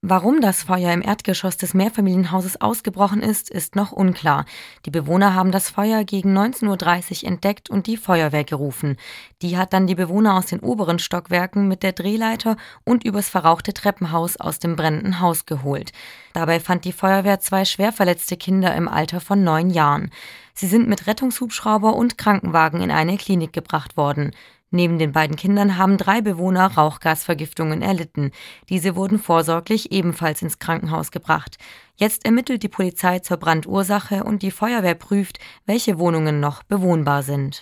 Warum das Feuer im Erdgeschoss des Mehrfamilienhauses ausgebrochen ist, ist noch unklar. Die Bewohner haben das Feuer gegen 19:30 Uhr entdeckt und die Feuerwehr gerufen. Die hat dann die Bewohner aus den oberen Stockwerken mit der Drehleiter und übers verrauchte Treppenhaus aus dem brennenden Haus geholt. Dabei fand die Feuerwehr 2 schwer verletzte Kinder im Alter von 9 Jahren. Sie sind mit Rettungshubschrauber und Krankenwagen in eine Klinik gebracht worden. Neben den beiden Kindern haben 3 Bewohner Rauchgasvergiftungen erlitten. Diese wurden vorsorglich ebenfalls ins Krankenhaus gebracht. Jetzt ermittelt die Polizei zur Brandursache und die Feuerwehr prüft, welche Wohnungen noch bewohnbar sind.